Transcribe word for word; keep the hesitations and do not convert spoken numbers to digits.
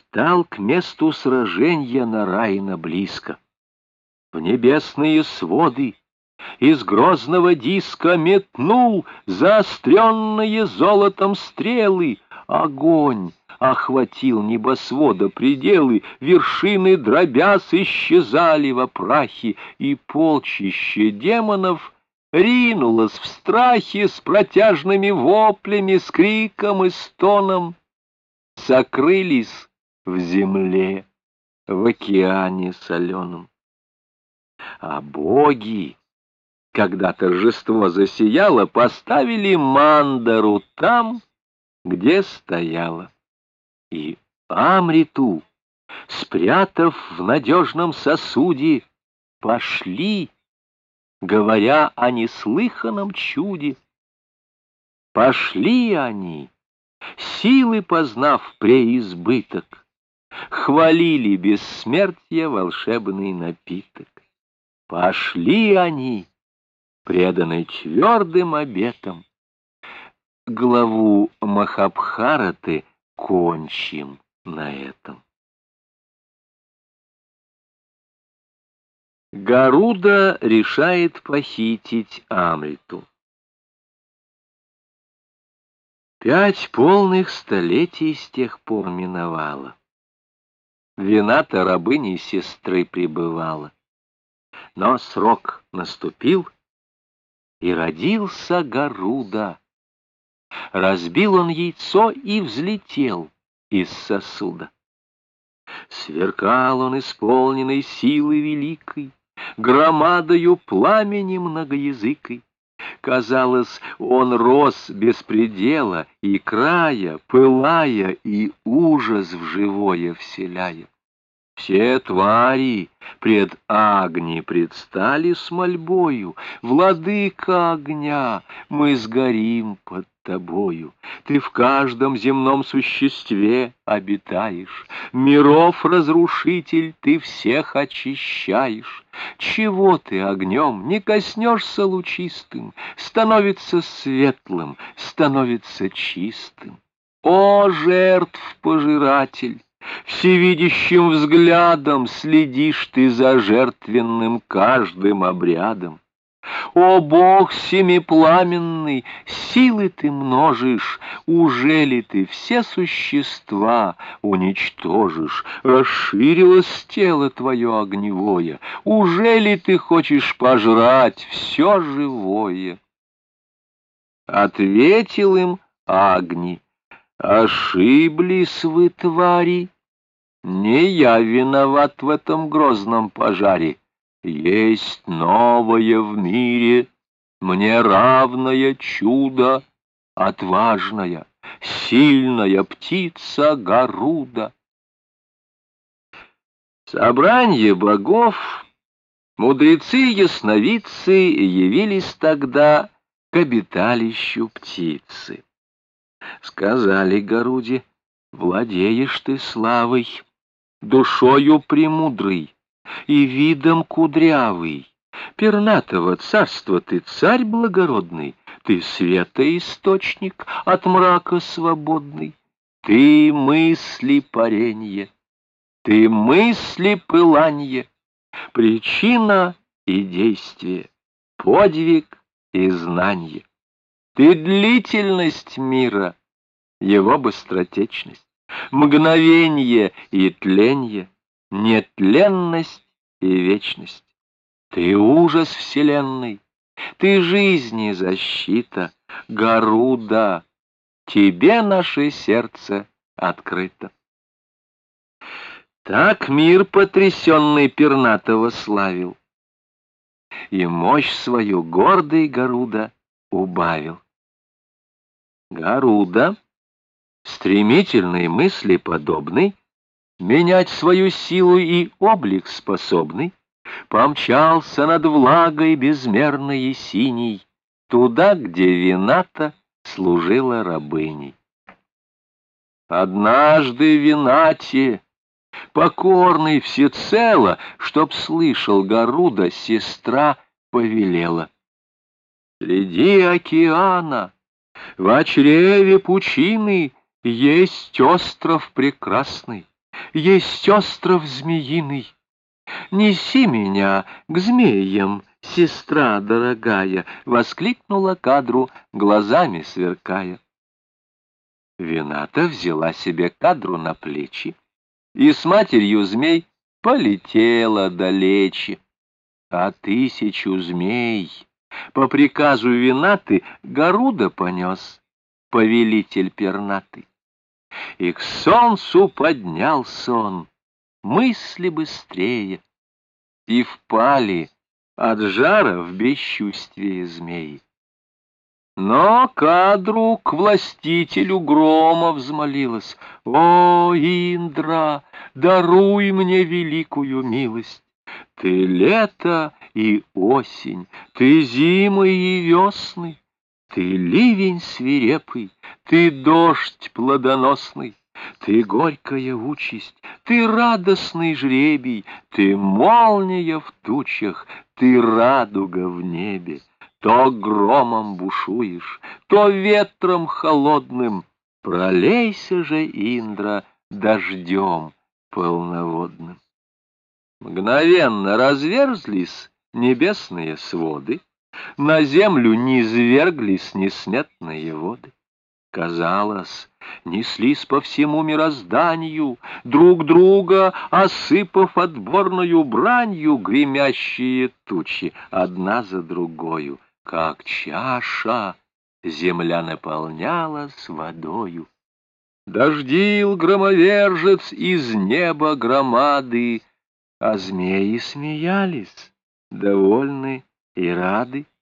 Стал к месту сраженья Нараина близко. В небесные своды из грозного диска метнул заостренные золотом стрелы. Огонь охватил небосвода пределы, вершины дробясь исчезали во прахе, и полчище демонов ринулось в страхе с протяжными воплями, с криком и стоном. Сокрылись в земле, в океане соленом. А боги, когда торжество засияло, поставили Мандару там, где стояла. И Амриту, спрятав в надежном сосуде, пошли, говоря о неслыханном чуде. Пошли они, силы познав преизбыток, хвалили бессмертие волшебный напиток. Пошли они, преданные твердым обетом. Главу Махабхараты кончим на этом. Гаруда решает похитить Амриту. Пять полных столетий с тех пор миновало. Вината рабыней сестры пребывала. Но срок наступил, и родился Гаруда. Разбил он яйцо и взлетел из сосуда. Сверкал он, исполненный силы великой, громадою пламени многоязыкой. Казалось, он рос без предела и края, пылая и ужас в живое вселяя. Все твари пред Агни предстали с мольбою: «Владыка огня, мы сгорим под тобою. Ты в каждом земном существе обитаешь, миров разрушитель, ты всех очищаешь. Чего ты огнем не коснешься лучистым, становится светлым, становится чистым? О, жертв пожиратель! Всевидящим взглядом следишь ты за жертвенным каждым обрядом. О, Бог семипламенный, силы ты множишь, ужели ты все существа уничтожишь? Расширилось тело твое огневое, ужели ты хочешь пожрать все живое?» Ответил им Агни: «Ошиблись вы, твари, не я виноват в этом грозном пожаре. Есть новое в мире, мне равное чудо, отважная, сильная птица Гаруда». Собранье богов, мудрецы-ясновидцы явились тогда к обиталищу птицы. Сказали Гаруде: «Владеешь ты славой, душою премудрый и видом кудрявый. Пернатого царства ты царь благородный, ты света источник, от мрака свободный. Ты мысли паренье, ты мысли пыланье, причина и действие, подвиг и знанье. Ты длительность мира, его быстротечность, мгновенье и тленье, нетленность и вечность. Ты ужас вселенной, ты жизни защита, Гаруда, тебе наше сердце открыто». Так мир потрясенный пернатого славил, и мощь свою гордый Гаруда убавил. Гаруда, стремительной мысли подобный, менять свою силу и облик способный, помчался над влагой безмерной и синей, туда, где Вината служила рабыней. Однажды Винате, покорный всецело, чтоб слышал Гаруда, сестра повелела: «Среди океана, в чреве пучины, есть остров прекрасный, есть остров змеиный. Неси меня к змеям, сестра дорогая, — воскликнула Кадру, глазами сверкая. Вината взяла себе Кадру на плечи и с матерью змей полетела далече. А тысячу змей по приказу Винаты Гаруда понес повелитель пернатый. И к солнцу поднялся он, мысли быстрее, и впали от жара в бесчувствие змеи. Но Кадру к властителю грома взмолилась: «О, Индра, даруй мне великую милость! Ты лето и осень, ты зимы и весны, ты ливень свирепый, ты дождь плодоносный, ты горькая участь, ты радостный жребий, ты молния в тучах, ты радуга в небе. То громом бушуешь, то ветром холодным, пролейся же, Индра, дождем полноводным». Мгновенно разверзлись небесные своды, на землю низверглись несметные воды. Казалось, неслись по всему мирозданию, друг друга осыпав отборную бранью, гремящие тучи одна за другою. Как чаша земля наполнялась водою. Дождил громовержец из неба громады, а змеи смеялись, довольны и рады.